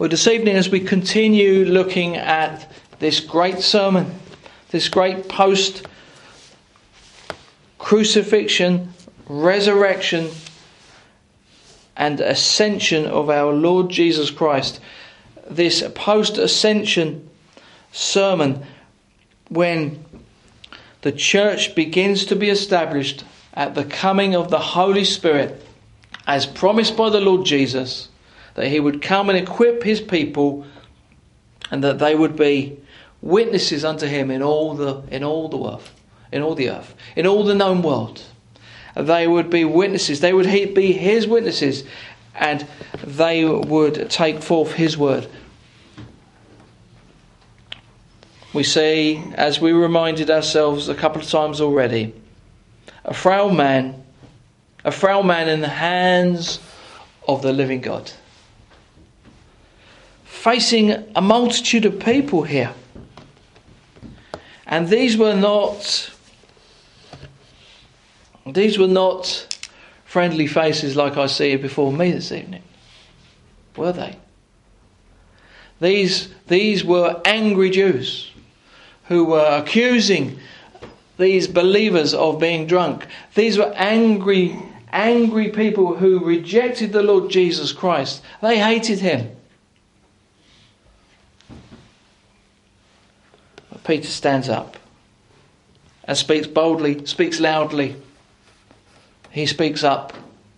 Well, this evening, as we continue looking at this great sermon, this great post-crucifixion, resurrection, and ascension of our Lord Jesus Christ, this post-ascension sermon, when the church begins to be established at the coming of the Holy Spirit, as promised by the Lord Jesus, that he would come and equip his people, and that they would be witnesses unto him in all the earth, in all the known world. They would be witnesses. They would be his witnesses, and they would take forth his word. We see, as we reminded ourselves a couple of times already, a frail man in the hands of the living God, facing a multitude of people here. And these were not friendly faces like I see before me this evening, were they? These were angry Jews who were accusing these believers of being drunk. These were angry people who rejected the Lord Jesus Christ. They hated him. But Peter stands up and speaks boldly, speaks loudly. He speaks up.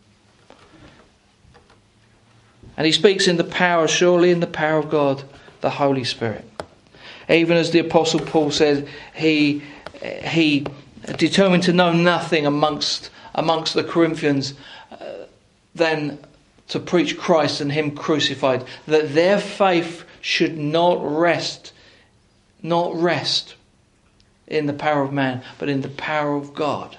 And he speaks in the power, surely in the power of God, the Holy Spirit. Even as the Apostle Paul said, he determined to know nothing amongst the Corinthians than to preach Christ and him crucified, that their faith should not rest in the power of man, but in the power of God.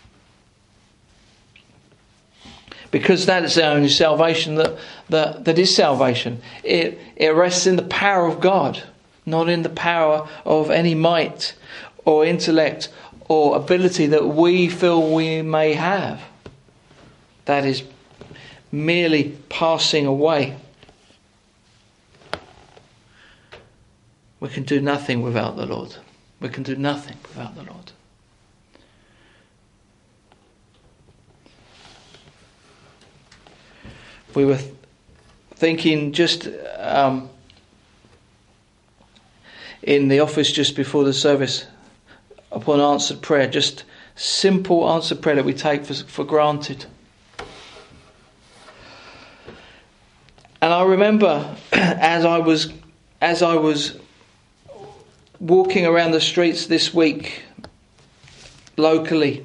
Because that is the only salvation that is salvation. It rests in the power of God, not in the power of any might or intellect or ability that we feel we may have. That is merely passing away. We can do nothing without the Lord. We can do nothing without the Lord. We were thinking just in the office just before the service upon answered prayer, just simple answered prayer that we take for granted. And I remember as I was walking around the streets this week locally,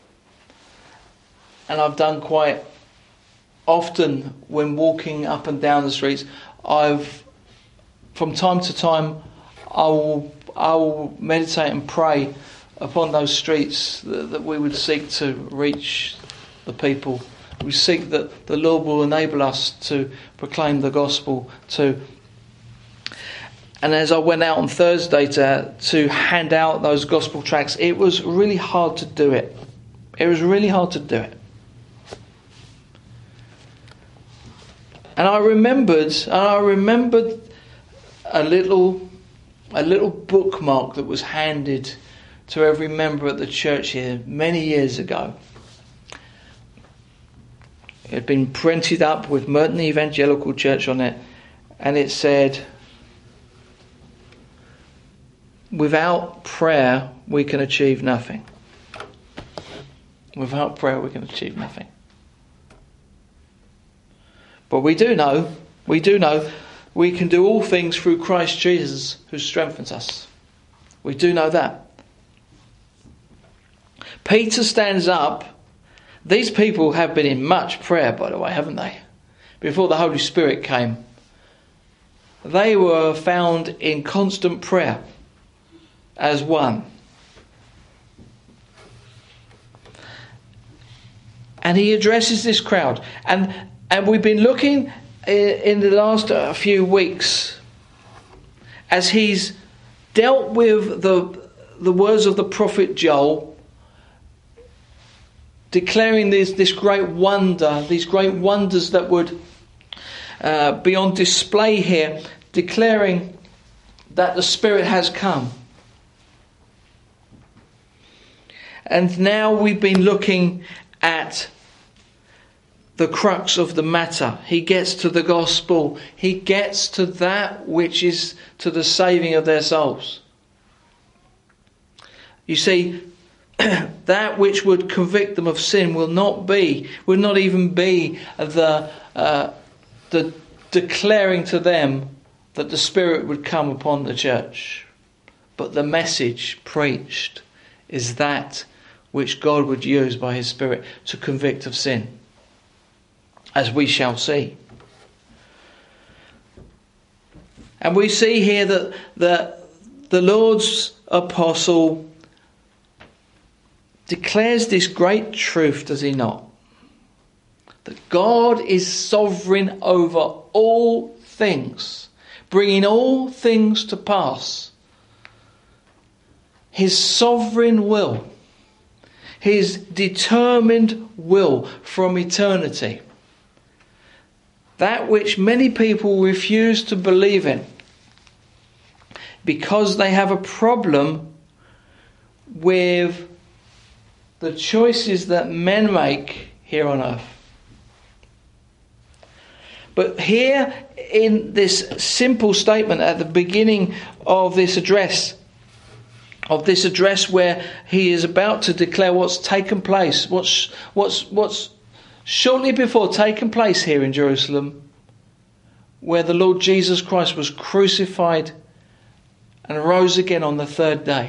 and I've done quite often when walking up and down the streets, from time to time I will meditate and pray upon those streets that we would seek to reach the people. We seek that the Lord will enable us to proclaim the gospel and as I went out on Thursday to hand out those gospel tracts, it was really hard to do it. It was really hard to do it. And I remembered a little bookmark that was handed to every member at the church here many years ago. It had been printed up with Merton Evangelical Church on it, and it said, "Without prayer, we can achieve nothing. Without prayer, we can achieve nothing." But we do know we can do all things through Christ Jesus who strengthens us. We do know that. Peter stands up. These people have been in much prayer, by the way, haven't they? Before the Holy Spirit came. They were found in constant prayer as one. And he addresses this crowd. And we've been looking in the last few weeks as he's dealt with the words of the prophet Joel, declaring this great wonder, these great wonders that would be on display here, declaring that the Spirit has come. And now we've been looking at the crux of the matter. He gets to the gospel. He gets to that which is to the saving of their souls. You see, that which would convict them of sin will not even be the declaring to them that the Spirit would come upon the church. But the message preached is that which God would use by His Spirit to convict of sin, as we shall see. And we see here that the Lord's apostle declares this great truth, does he not? That God is sovereign over all things, bringing all things to pass. His sovereign will, His determined will from eternity. That which many people refuse to believe in because they have a problem with the choices that men make here on earth. But here in this simple statement at the beginning of this address where he is about to declare what's taken place, what's shortly before taken place here in Jerusalem, where the Lord Jesus Christ was crucified and rose again on the third day.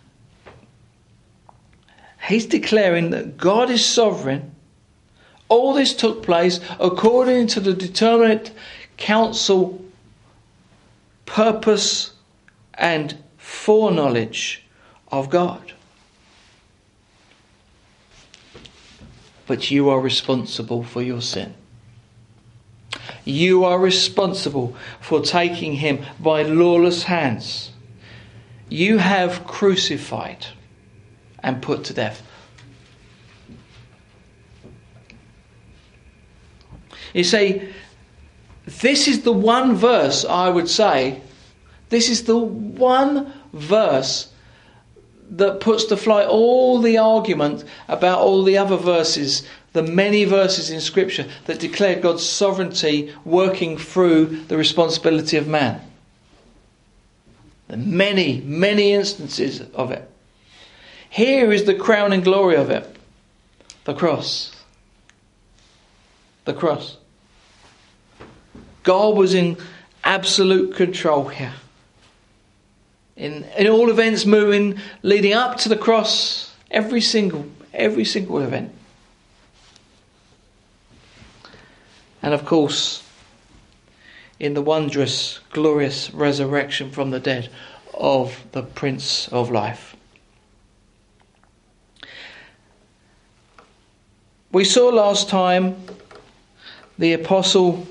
He's declaring that God is sovereign. All this took place according to the determinate counsel, purpose, and foreknowledge of God. But you are responsible for your sin. You are responsible for taking him by lawless hands. You have crucified and put to death. You see, this is the one verse, I would say, this is the one verse that puts to flight all the argument about all the other verses, the many verses in Scripture that declare God's sovereignty working through the responsibility of man. The many, many instances of it. Here is the crowning glory of it. The cross. The cross. God was in absolute control here. In all events leading up to the cross, every single event. And of course, in the wondrous, glorious resurrection from the dead of the Prince of Life. We saw last time the apostle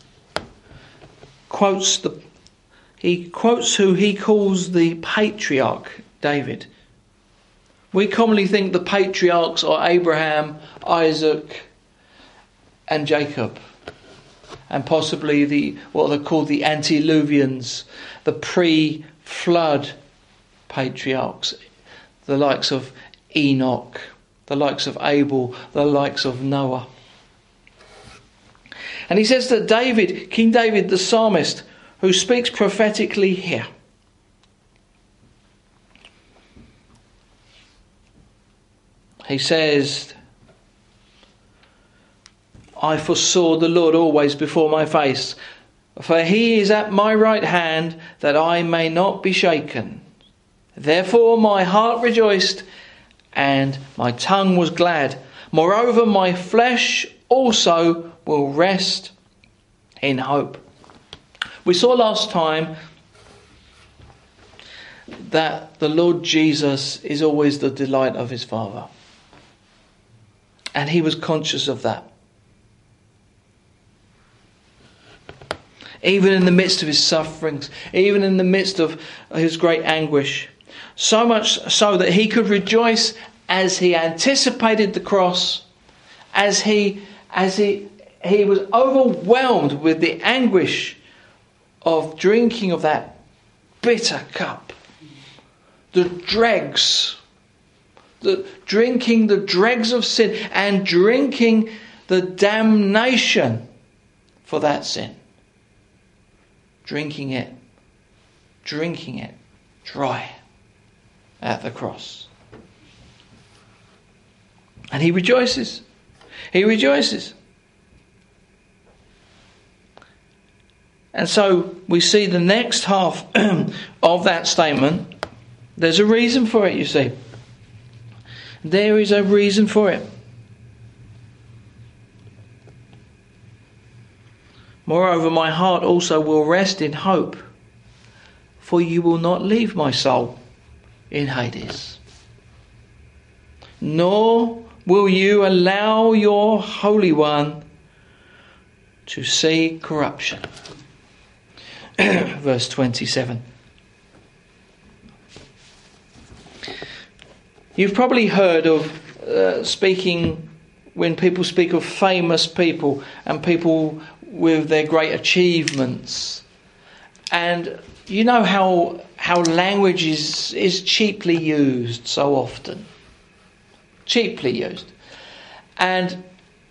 quotes who he calls the patriarch, David. We commonly think the patriarchs are Abraham, Isaac, and Jacob, and possibly what they're called the antediluvians, the pre-flood patriarchs, the likes of Enoch, the likes of Abel, the likes of Noah. And he says that David, King David the psalmist, who speaks prophetically here, he says, I foresaw the Lord always before my face, for he is at my right hand, that I may not be shaken. Therefore my heart rejoiced, and my tongue was glad. Moreover, my flesh also will rest in hope. We saw last time that the Lord Jesus is always the delight of his Father. And he was conscious of that. Even in the midst of his sufferings, even in the midst of his great anguish. So much so that he could rejoice as he anticipated the cross, as he he was overwhelmed with the anguish of drinking of that bitter cup. The dregs. Drinking the dregs of sin and drinking the damnation for that sin. Drinking it dry at the cross. And he rejoices. He rejoices. And so we see the next half of that statement. There's a reason for it, you see. There is a reason for it. Moreover, my heart also will rest in hope, for you will not leave my soul in Hades, nor will you allow your Holy One to see corruption. Verse 27. You've probably heard of speaking, when people speak of famous people and people with their great achievements. And you know how language is cheaply used so often. Cheaply used. And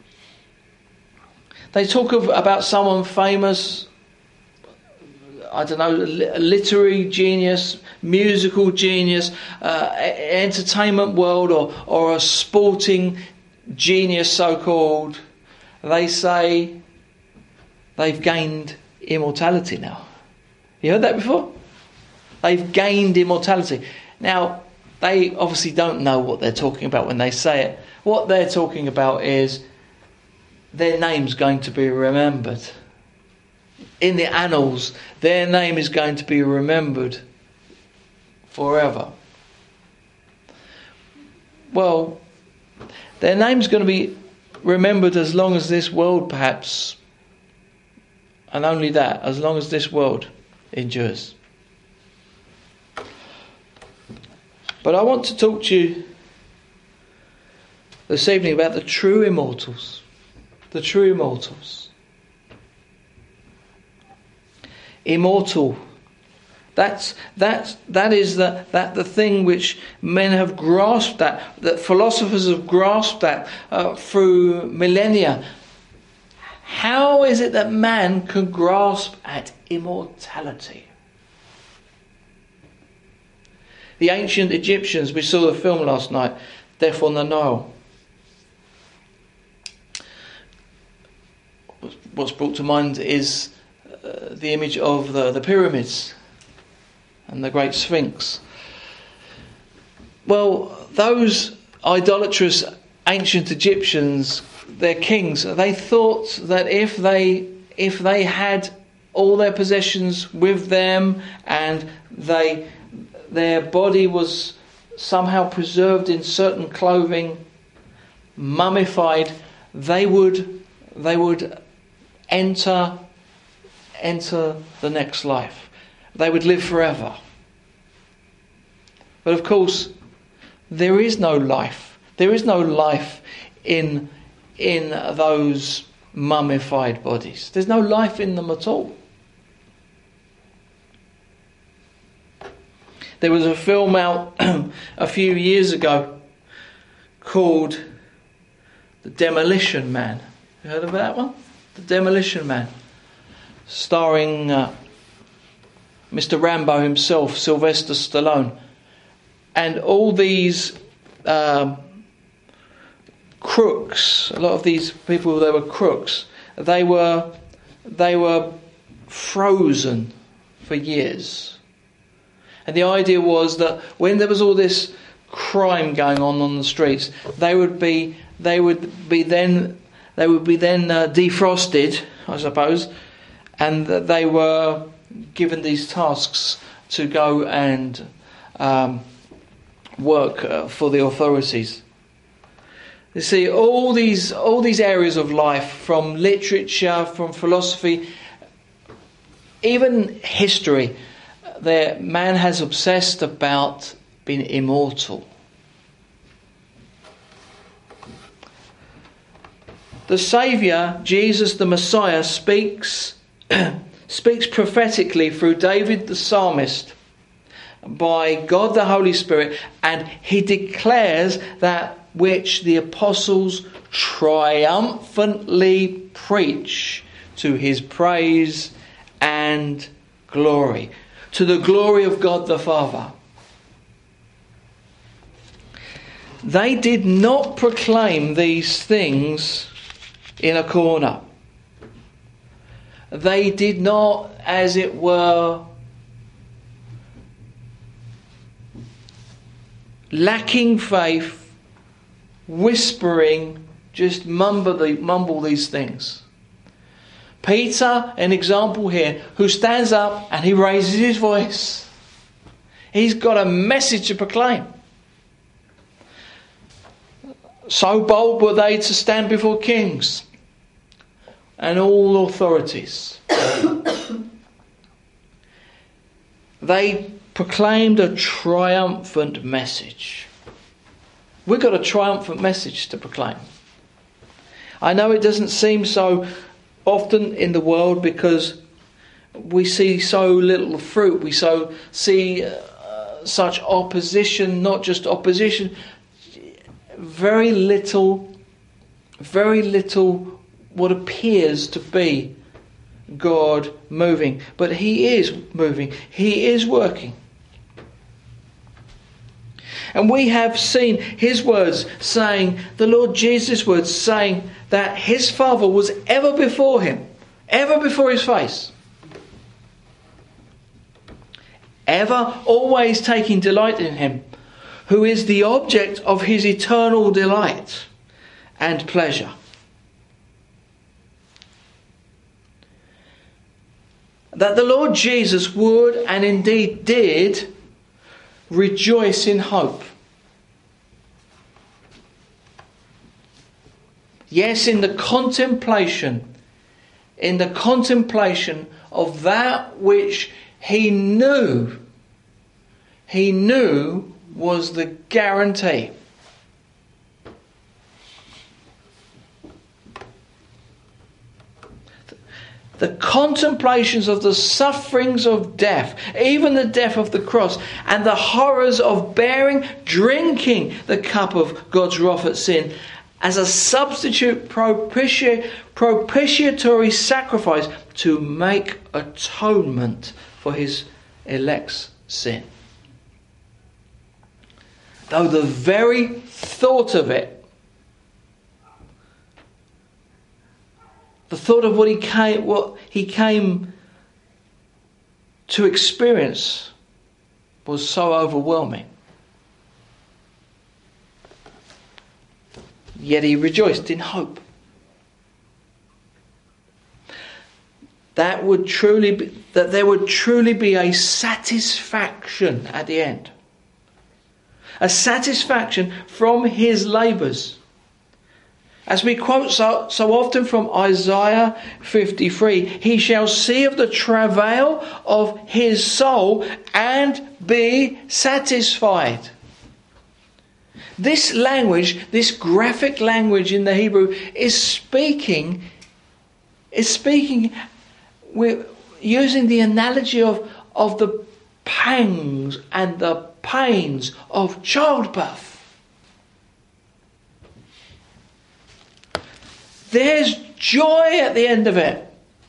they talk about someone famous, I don't know, literary genius, musical genius, entertainment world, or a sporting genius, so-called. They say they've gained immortality now. You heard that before? They've gained immortality. Now, they obviously don't know what they're talking about when they say it. What they're talking about is their name's going to be remembered. In the annals, their name is going to be remembered forever. Well, their name's going to be remembered as long as this world, perhaps, and only that, as long as this world endures. But I want to talk to you this evening about the true immortals. The true immortals. Immortal. That is the thing which men have grasped at, that philosophers have grasped at through millennia. How is it that man can grasp at immortality? The ancient Egyptians, we saw the film last night, Death on the Nile. What's brought to mind is the image of the pyramids and the great Sphinx. Well, those idolatrous ancient Egyptians, their kings, they thought that if they had all their possessions with them and their body was somehow preserved in certain clothing, mummified, they would enter the next life. They would live forever. But of course, there is no life. There is no life in those mummified bodies. There's no life in them at all. There was a film out a few years ago called The Demolition Man. You heard of that one? The Demolition Man. Starring Mr. Rambo himself, Sylvester Stallone. And all these crooks, a lot of these people, they were crooks. They were frozen for years. And the idea was that when there was all this crime going on the streets, they would be then defrosted, I suppose, and that they were given these tasks to go and work for the authorities. You see, all these areas of life, from literature, from philosophy, even history, man has obsessed about being immortal. The Saviour, Jesus the Messiah, speaks prophetically through David the psalmist by God the Holy Spirit, and he declares that which the apostles triumphantly preach to his praise and glory, to the glory of God the Father. They did not proclaim these things in a corner. They did not, as it were, lacking faith, whispering, just mumble these things. Peter, an example here, who stands up and he raises his voice. He's got a message to proclaim. So bold were they to stand before kings and all authorities. They proclaimed a triumphant message. We've got a triumphant message to proclaim. I know it doesn't seem so often in the world because we see so little fruit. We see such opposition, not just opposition, very little what appears to be God moving. But He is moving. He is working. And we have seen His words saying, the Lord Jesus' words saying that His Father was ever before Him, ever before His face. Ever, always taking delight in Him, who is the object of His eternal delight and pleasure. That the Lord Jesus would, and indeed did, rejoice in hope. Yes, in the contemplation of that which He knew was the guarantee. The contemplations of the sufferings of death, even the death of the cross, and the horrors of drinking the cup of God's wrath at sin, as a substitute propitiatory sacrifice to make atonement for His elect's sin. Though the very thought of it, the thought of what he came to experience was so overwhelming. Yet He rejoiced in hope. That there would truly be a satisfaction at the end. A satisfaction from His labours. As we quote so often from Isaiah 53, He shall see of the travail of His soul and be satisfied. This language, this graphic language in the Hebrew, is speaking we're using the analogy of the pangs and the pains of childbirth. There's joy at the end of it.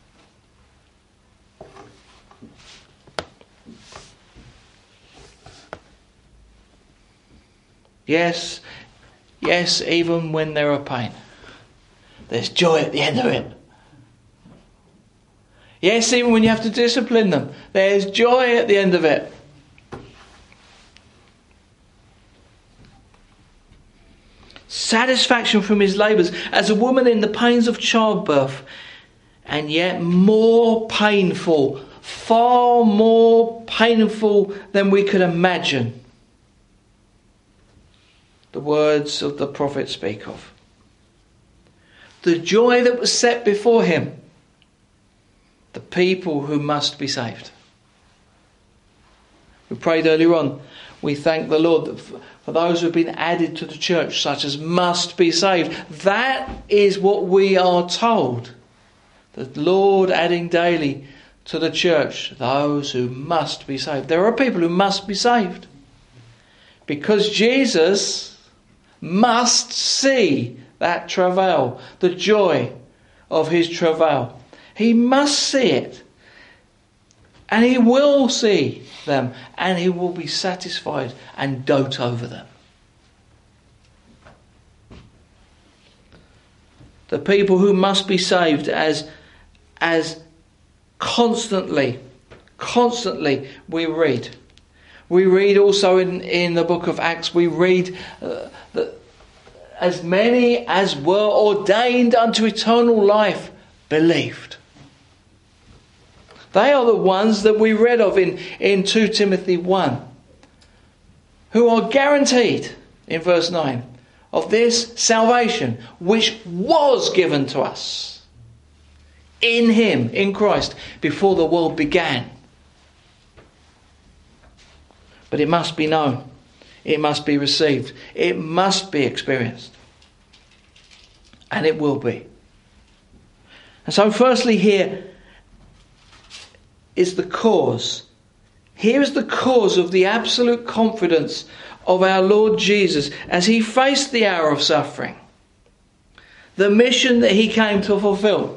Yes, even when there are pain, there's joy at the end of it. Yes, even when you have to discipline them, there's joy at the end of it. Satisfaction from His labours as a woman in the pains of childbirth, and yet more painful, far more painful than we could imagine. The words of the prophet speak of. The joy that was set before Him. The people who must be saved. We prayed earlier on. we thank the Lord for those who have been added to the church, such as must be saved. That is what we are told. The Lord adding daily to the church those who must be saved. There are people who must be saved, because Jesus must see that travail, the joy of his travail. He must see it. And he will see them. And he will be satisfied and dote over them. The people who must be saved as constantly we read. We read also in the book of Acts, we read that as many as were ordained unto eternal life believed. They are the ones that we read of in 2 Timothy 1, who are guaranteed, in verse 9, of this salvation which was given to us in him, in Christ, before the world began. But it must be known. It must be received. It must be experienced. And it will be. And so firstly here is the cause. Here is the cause of the absolute confidence of our Lord Jesus as he faced the hour of suffering. The mission that he came to fulfill.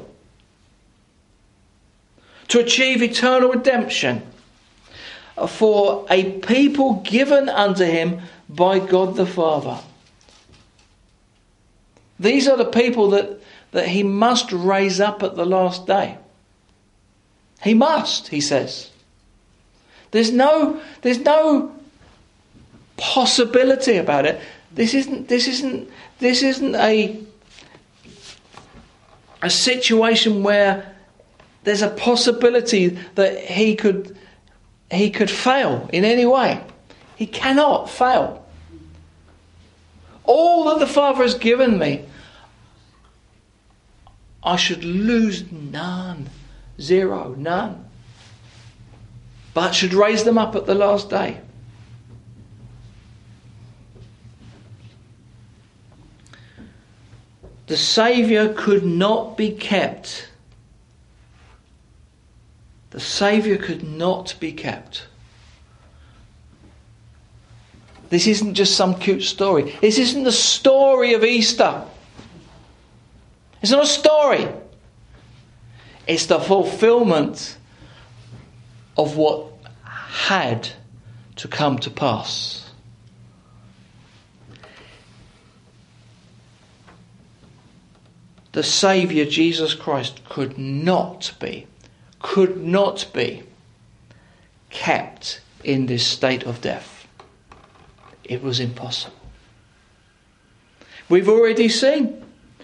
To achieve eternal redemption for a people given unto him by God the Father. These are the people that he must raise up at the last day. He must, he says. There's no possibility about it. This isn't a situation where there's a possibility that he could fail in any way. He cannot fail. All that the Father has given me, I should lose none. Zero, none. But should raise them up at the last day. The Saviour could not be kept. The Saviour could not be kept. This isn't just some cute story. This isn't the story of Easter. It's not a story. It's the fulfillment of what had to come to pass. The Saviour, Jesus Christ, could not be kept in this state of death. It was impossible. We've already seen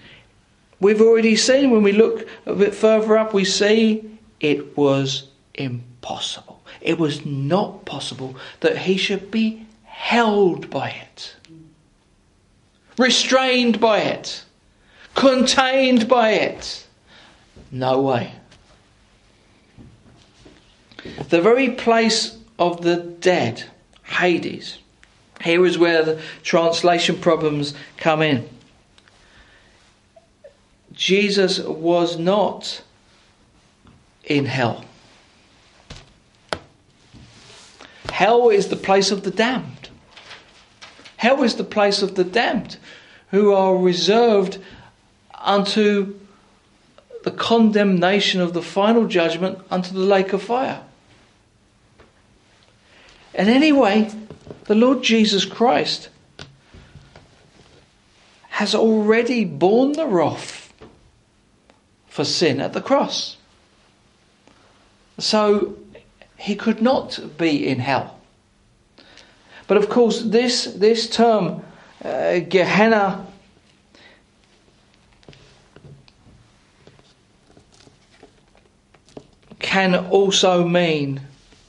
when we look a bit further up, we see it was impossible. It was not possible that he should be held by it, restrained by it, contained by it. No way. The very place of the dead, Hades. Here is where the translation problems come in. Jesus was not in hell. Hell is the place of the damned. Hell is the place of the damned who are reserved unto the condemnation of the final judgment unto the lake of fire. And anyway, the Lord Jesus Christ has already borne the wrath for sin at the cross. So he could not be in hell. But of course this term, Gehenna, can also mean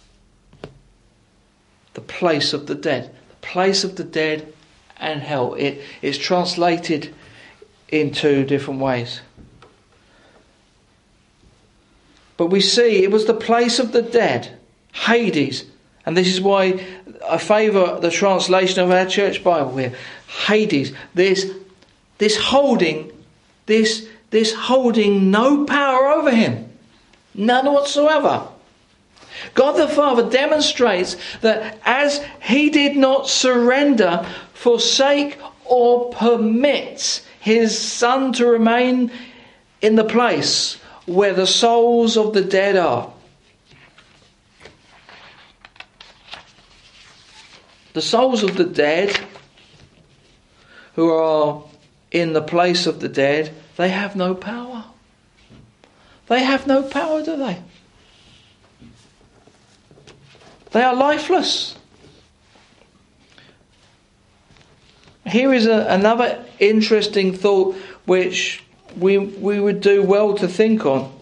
the place of the dead. The place of the dead and hell. It is translated in two different ways. But we see it was the place of the dead, Hades, And this is why I favour the translation of our church Bible here. Hades, this holding no power over him. None whatsoever. God the Father demonstrates that as he did not surrender, forsake or permit his Son to remain in the place where the souls of the dead are. The souls of the dead who are in the place of the dead, they have no power. They have no power, do they? They are lifeless. Here is another interesting thought which we would do well to think on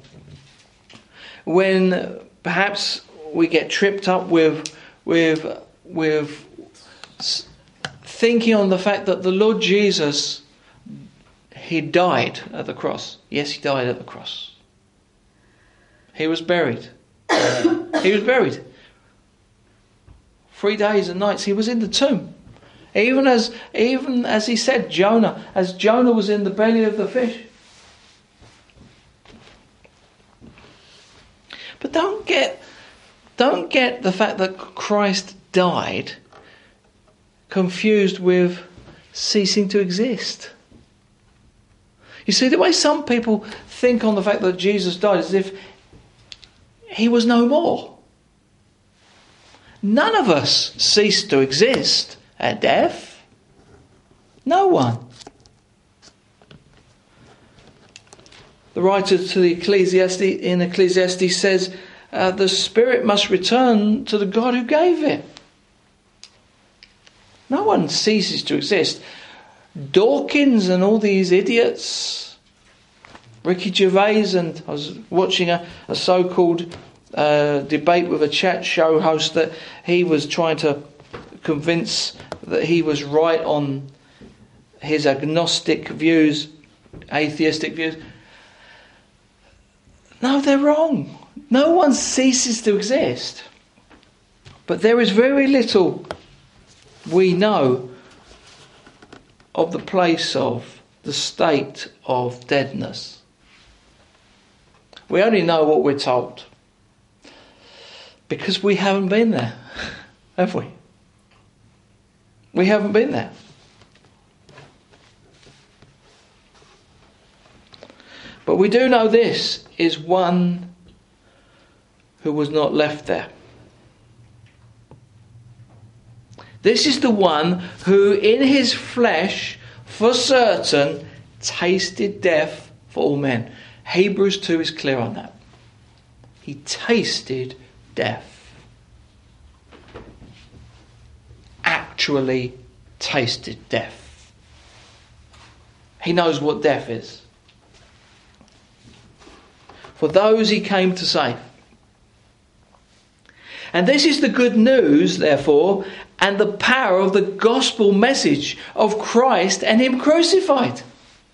when perhaps we get tripped up with thinking on the fact that the Lord Jesus, he died at the cross. Yes, he died at the cross. He was buried. He was buried. 3 days and nights he was in the tomb. Even as he said, as Jonah was in the belly of the fish. But don't get the fact that Christ died confused with ceasing to exist. You see, the way some people think on the fact that Jesus died is as if he was no more. None of us cease to exist at death. No one. The writer to the Ecclesiastes says the spirit must return to the God who gave it. No one ceases to exist. Dawkins and all these idiots, Ricky Gervais, and I was watching a so-called debate with a chat show host that he was trying to convince that he was right on his agnostic views, atheistic views. No, they're wrong. No one ceases to exist. But there is very little we know of the place of the state of deadness. We only know what we're told. Because we haven't been there, have we? We haven't been there. But we do know this is one who was not left there. This is the one who in his flesh, for certain, tasted death for all men. Hebrews 2 is clear on that. He tasted death. Actually tasted death. He knows what death is. For those he came to save. And this is the good news, therefore, and the power of the gospel message of Christ and him crucified.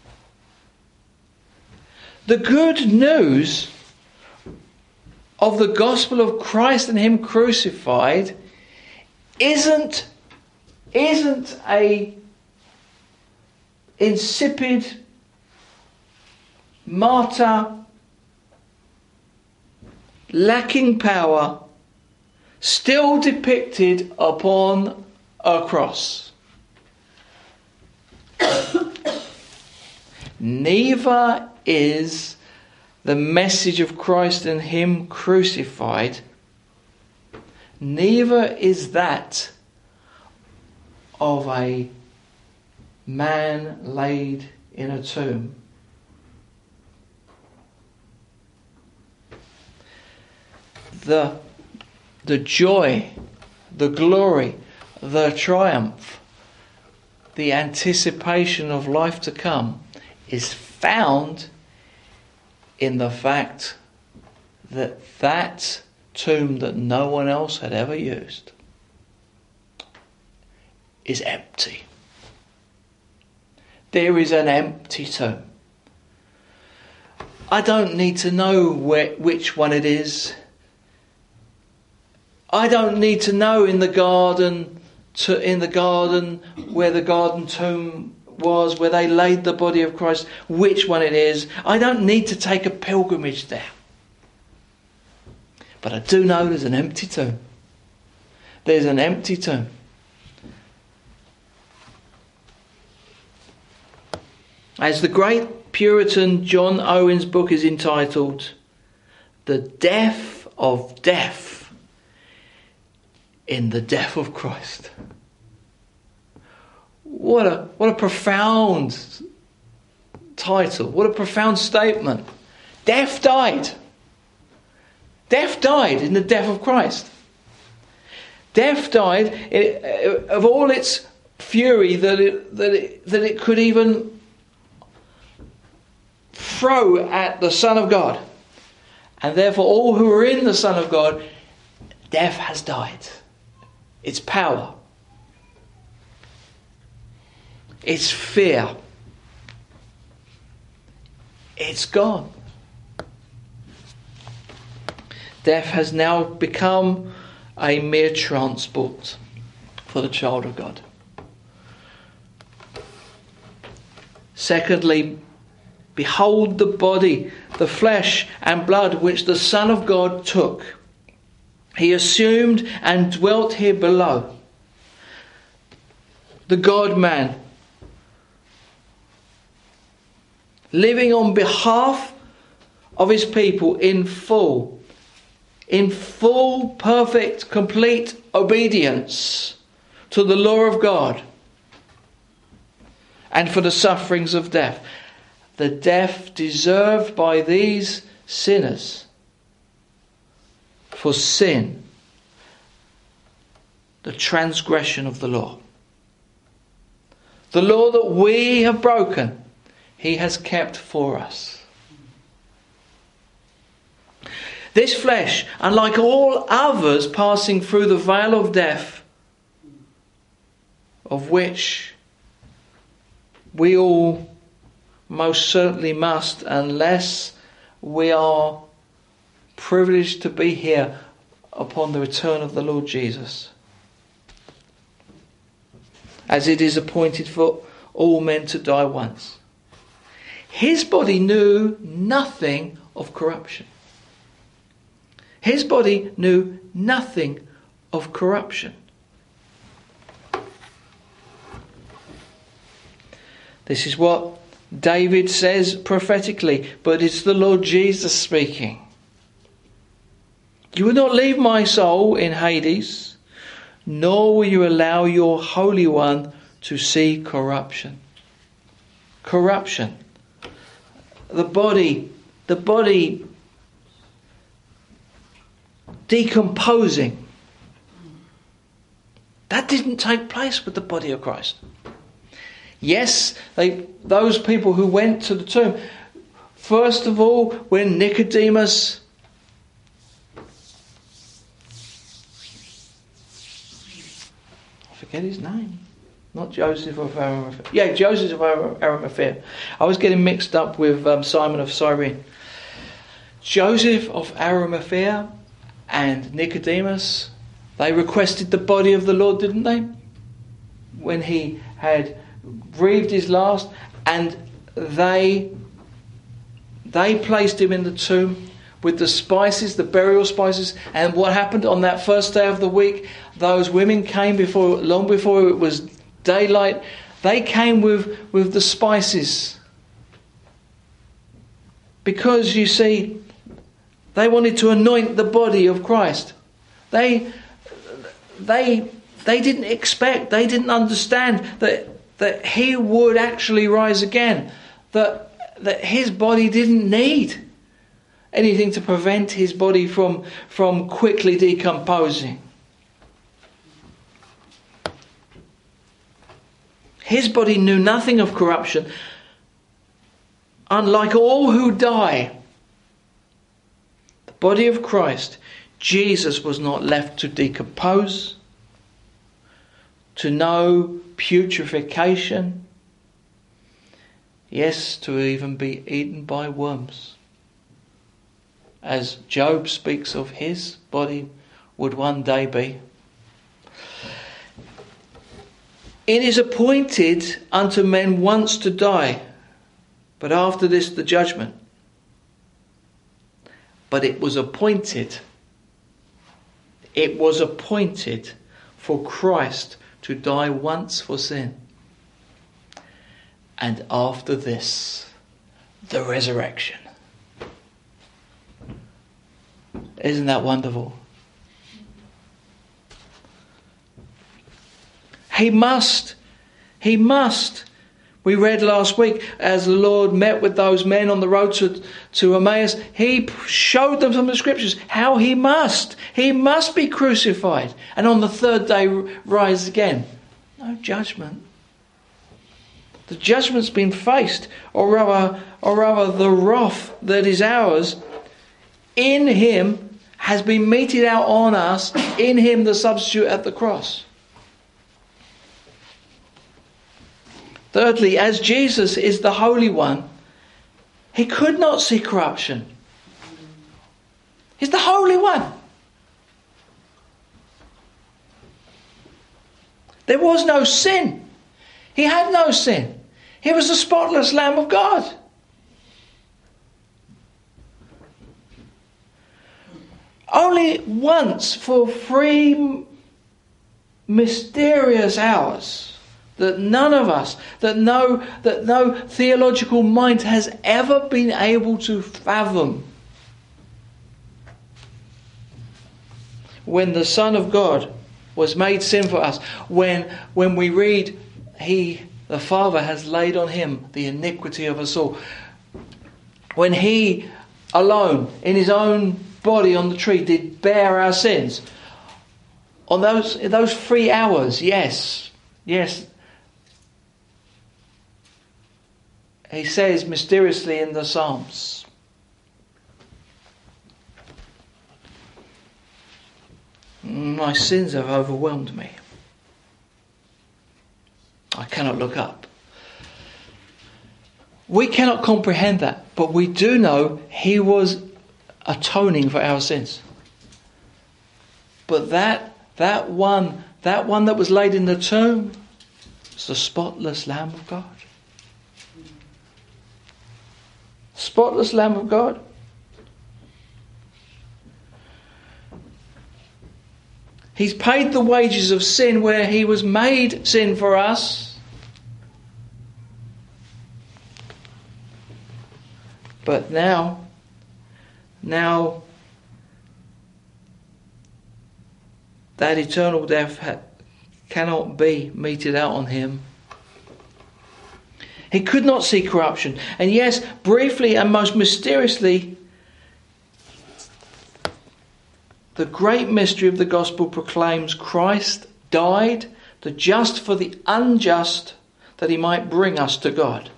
The good news of the gospel of Christ and him crucified isn't a insipid martyr, lacking power, still depicted upon a cross. Neither is the message of Christ and him crucified, neither is that of a man laid in a tomb. The joy, the glory, the triumph, the anticipation of life to come is found in the fact that that tomb that no one else had ever used is empty. There is an empty tomb. I don't need to know which one it is. I don't need to know in the garden where the garden tomb was, where they laid the body of Christ, which one it is. I don't need to take a pilgrimage there. But I do know there's an empty tomb. There's an empty tomb. As the great Puritan John Owen's book is entitled, The Death of Death in the Death of Christ. What a profound title. What a profound statement. Death died. Death died in the death of Christ. Death died of all its fury that it could even throw at the Son of God. And therefore all who are in the Son of God, death has died. Its power. Its fear. It's gone. Death has now become a mere transport for the child of God. Secondly, behold the body, the flesh and blood which the Son of God took. He assumed and dwelt here below. The God-man, living on behalf of his people in full, perfect, complete obedience to the law of God and for the sufferings of death. The death deserved by these sinners for sin, the transgression of the law. The law that we have broken, he has kept for us. This flesh, unlike all others passing through the vale of death, of which we all most certainly must, unless we are privileged to be here upon the return of the Lord Jesus, as it is appointed for all men to die once. His body knew nothing of corruption. His body knew nothing of corruption. This is what David says prophetically, but it's the Lord Jesus speaking. You will not leave my soul in Hades, nor will you allow your Holy One to see corruption. Corruption. The body decomposing. That didn't take place with the body of Christ. Yes, those people who went to the tomb, first of all, when Nicodemus forget his name. Not Joseph of Arimathea. Yeah, Joseph of Arimathea. I was getting mixed up with Simon of Cyrene. Joseph of Arimathea and Nicodemus, they requested the body of the Lord, didn't they? When he had breathed his last, and they placed him in the tomb with the spices, the burial spices. And what happened on that first day of the week? Those women came long before it was daylight. They came with the spices, because you see, they wanted to anoint the body of Christ. They didn't expect, they didn't understand that he would actually rise again. That his body didn't need anything to prevent his body from quickly decomposing. His body knew nothing of corruption. Unlike all who die, the body of Christ, Jesus, was not left to decompose, to know putrefaction, yes, to even be eaten by worms. As Job speaks of his body would one day be. It is appointed unto men once to die, but after this the judgment. But it was appointed for Christ to die once for sin. And after this, the resurrection. Isn't that wonderful? He must. We read last week, as the Lord met with those men on the road to Emmaus, He showed them from the Scriptures how He must be crucified, and on the third day rise again. No judgment. The judgment's been faced, or rather the wrath that is ours in Him has been meted out on us in Him, the substitute at the cross. Thirdly, as Jesus is the Holy One, He could not see corruption. He's the Holy One. There was no sin. He had no sin. He was the spotless Lamb of God. Only once for 3 mysterious hours that none of us, that no theological mind has ever been able to fathom. When the Son of God was made sin for us, when we read, the Father has laid on Him the iniquity of us all. When He alone, in His own body on the tree, did bear our sins. On those 3 hours, yes. He says mysteriously in the Psalms, my sins have overwhelmed me. I cannot look up. We cannot comprehend that, but we do know He was atoning for our sins. But that one that was laid in the tomb is the spotless Lamb of God. Spotless Lamb of God. He's paid the wages of sin where He was made sin for us. But now that eternal death cannot be meted out on Him. He could not see corruption. And yes, briefly and most mysteriously, the great mystery of the gospel proclaims Christ died, the just for the unjust, that He might bring us to God.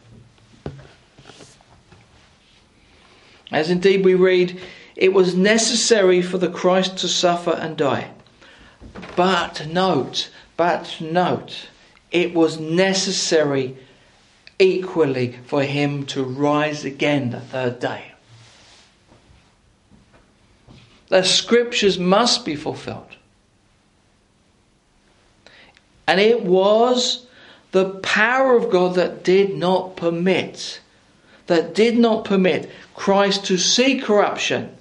As indeed we read, it was necessary for the Christ to suffer and die. But note, it was necessary equally for Him to rise again the third day. The Scriptures must be fulfilled. And it was the power of God that did not permit Christ to see corruption,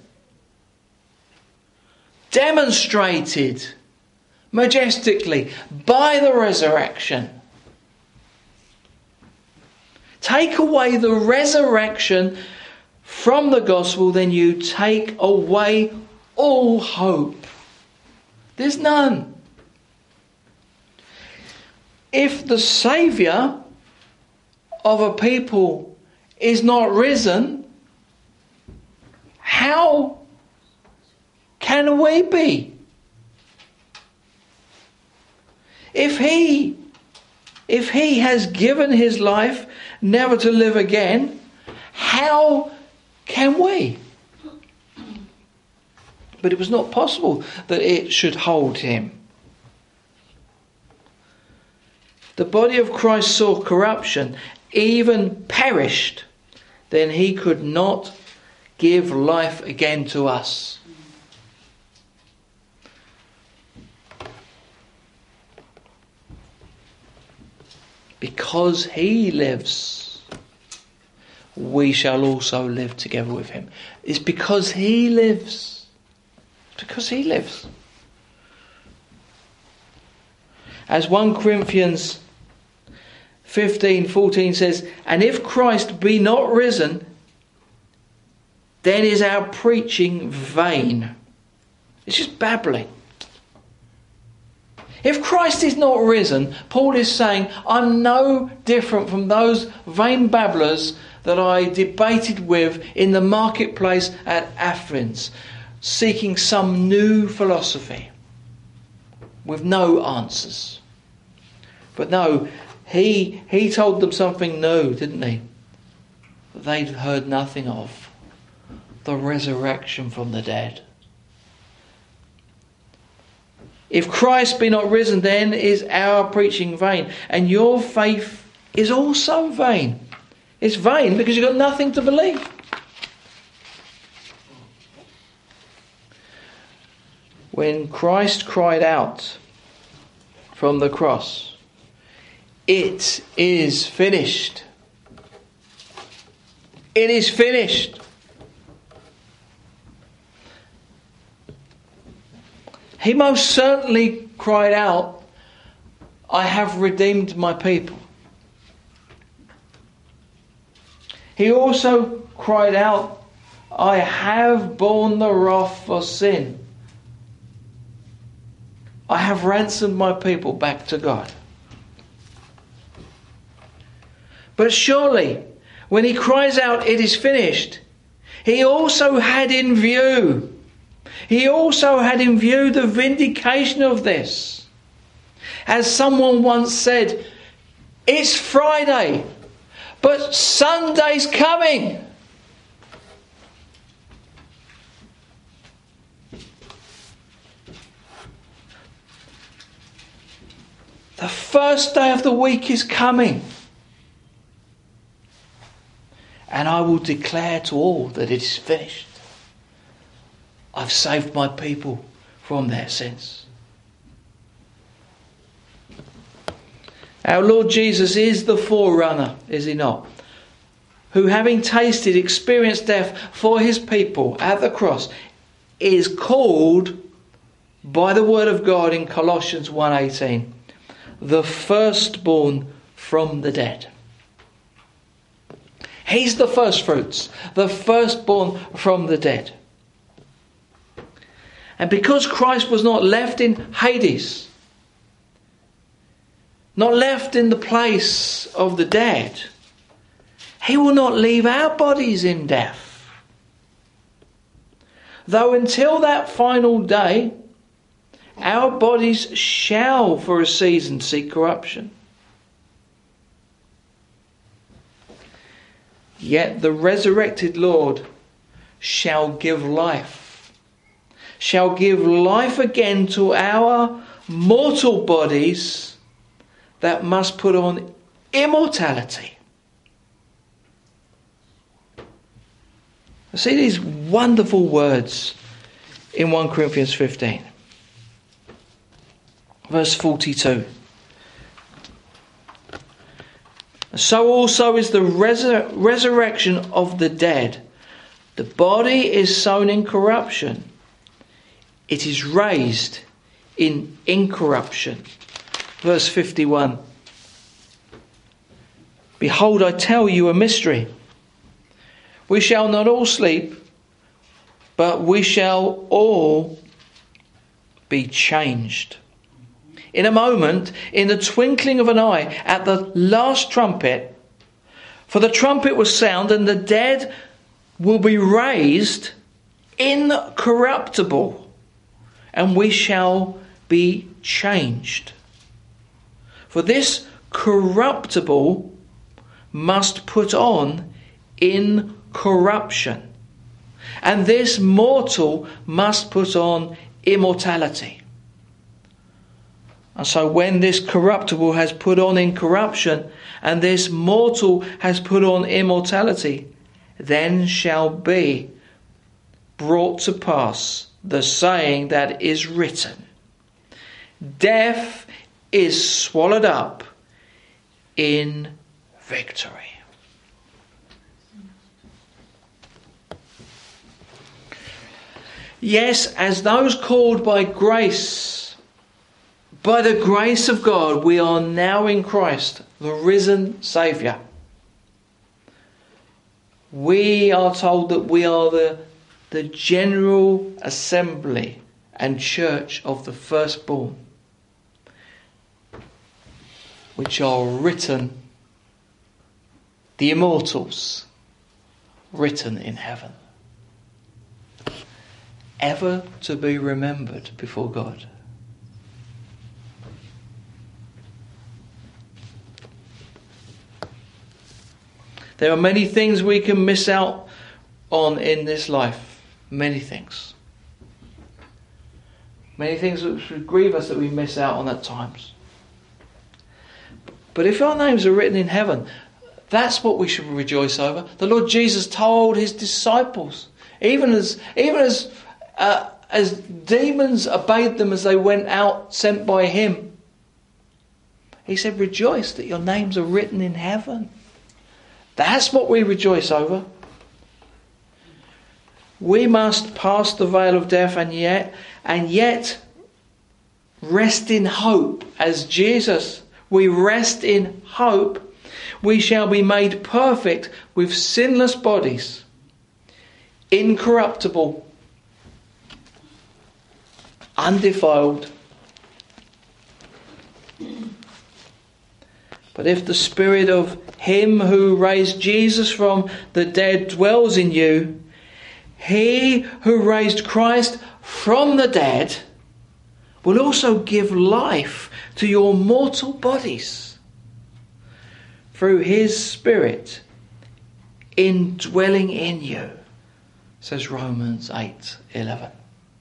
demonstrated majestically by the resurrection. Take away the resurrection from the gospel, then you take away all hope. There's none. If the Saviour of a people is not risen, how can we be? If he has given His life never to live again, how can we? But it was not possible that it should hold Him. The body of Christ saw corruption, even perished, then He could not give life again to us. because he lives, we shall also live together with him. It's because he lives. It's because he lives. As 1 Corinthians 15:14 says, and if Christ be not risen, then is our preaching vain. It's just babbling. If Christ is not risen, Paul is saying, I'm no different from those vain babblers that I debated with in the marketplace at Athens, seeking some new philosophy with no answers. But no, he told them something new, didn't he? That they'd heard nothing of. The resurrection from the dead. If Christ be not risen, then is our preaching vain, and your faith is also vain. It's vain because you've got nothing to believe. When Christ cried out from the cross, it is finished. It is finished. He most certainly cried out, I have redeemed my people. He also cried out, I have borne the wrath for sin. I have ransomed my people back to God. But surely, when he cries out, it is finished, he also had in view the vindication of this. As someone once said, it's Friday, but Sunday's coming. The first day of the week is coming. And I will declare to all that it is finished. I've saved my people from their sins. Our Lord Jesus is the forerunner, is he not? Who, having tasted, experienced death for his people at the cross, is called by the word of God in Colossians 1:18, the firstborn from the dead. He's the first fruits, the firstborn from the dead. And because Christ was not left in Hades, not left in the place of the dead, he will not leave our bodies in death. Though until that final day, our bodies shall for a season see corruption. Yet the resurrected Lord shall give life again to our mortal bodies that must put on immortality. See these wonderful words in 1 Corinthians 15. Verse 42. So also is the resurrection of the dead. The body is sown in corruption. It is raised in incorruption. Verse 51. Behold, I tell you a mystery. We shall not all sleep, but we shall all be changed. In a moment, in the twinkling of an eye, at the last trumpet, for the trumpet will sound, and the dead will be raised incorruptible, and we shall be changed. For this corruptible must put on incorruption, and this mortal must put on immortality. And so when this corruptible has put on incorruption, and this mortal has put on immortality, then shall be brought to pass the saying that is written, death is swallowed up in victory. Yes, as those called by grace, by the grace of God, we are now in Christ, the risen Saviour. We are told that we are the general assembly and church of the firstborn, which are written, the immortals, written in heaven, ever to be remembered before God. There are many things we can miss out on in this life. Many things. Many things that should grieve us that we miss out on at times. But if our names are written in heaven, that's what we should rejoice over. The Lord Jesus told his disciples, even as demons obeyed them as they went out sent by him, he said, rejoice that your names are written in heaven. That's what we rejoice over. We must pass the veil of death and yet rest in hope. As Jesus, we rest in hope. We shall be made perfect with sinless bodies, incorruptible, undefiled. But if the Spirit of him who raised Jesus from the dead dwells in you, he who raised Christ from the dead will also give life to your mortal bodies through his Spirit indwelling in you, says Romans 8:11.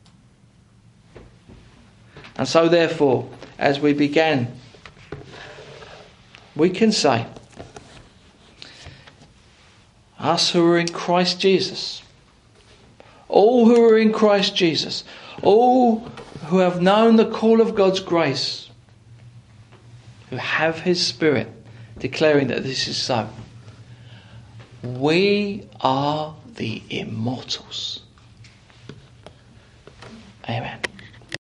And so therefore, as we began, we can say, us who are in Christ Jesus, all who are in Christ Jesus, all who have known the call of God's grace, who have his Spirit declaring that this is so, we are the immortals. Amen.